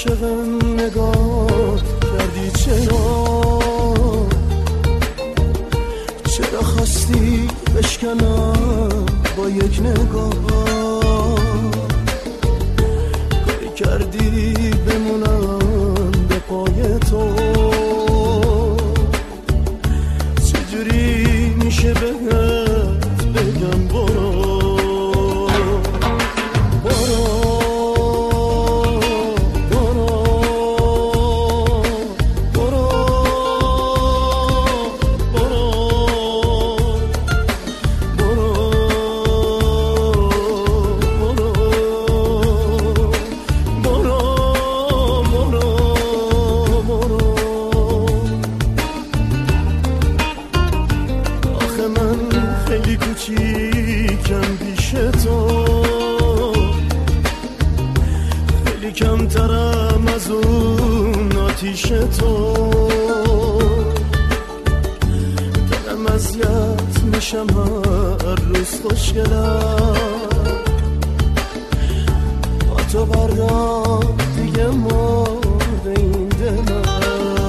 عاشقم نگاه کردی چرا خواستی بشکنم با یک نگاه کاری کردی بمونم به پای تو چجوری میشه بهت بگم برو کمترم از اون آتیش تو دلم اذیت میشم هر روز خوشگلم با تو بردار دیگه مرده این دلم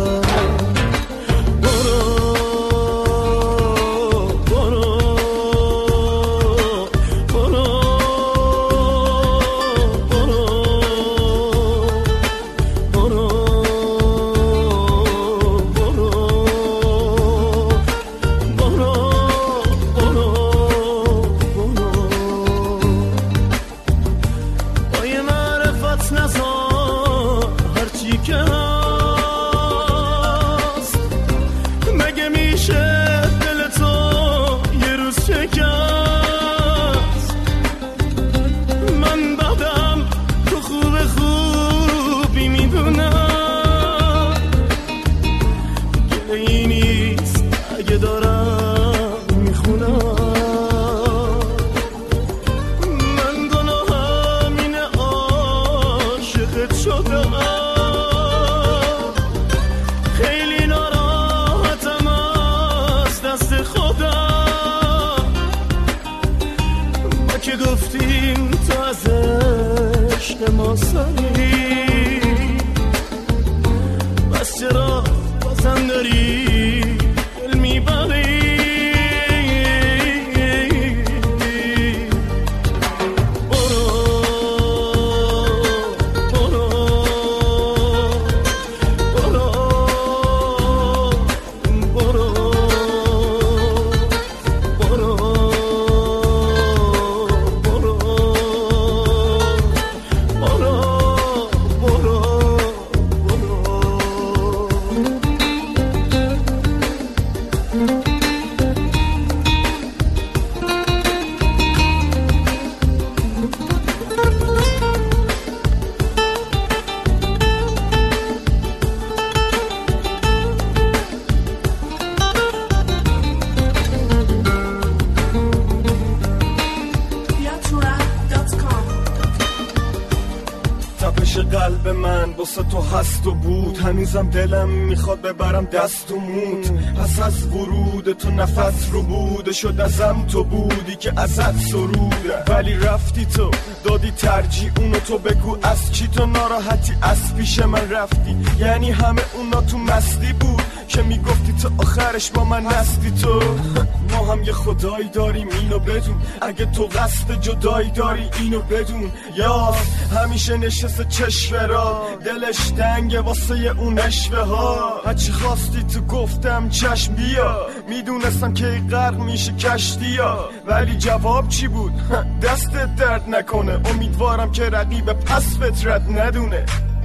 بس چرا بازم داری دل میبری قلب من واسه تو هست و بود، هنوزم دلم میخواد ببرم دست و موت. پس از ورود تو نفس رو بوده شد ازم، تو بودی که ازت سروده. ولی رفتی تو دادی ترجیح اونو، تو بگو از چی تو ناراحتی از پیش من رفتی. یعنی همه اونا تو مستی بود که میگفتی تو آخرش با من نستی. تو ما هم یه خدایی داریم اینو بدون، اگه تو قصد جدایی داری اینو بدون. یا همیشه نشسته چشمه را دلش دنگه واسه اون اشوه ها. هرچی خواستی تو گفتم چشم بیا، میدونستم که غرق میشه کشتی ها. ولی جواب چی بود؟ دستت درد نکنه، امیدوارم که رقیب پس فطرت ندونه.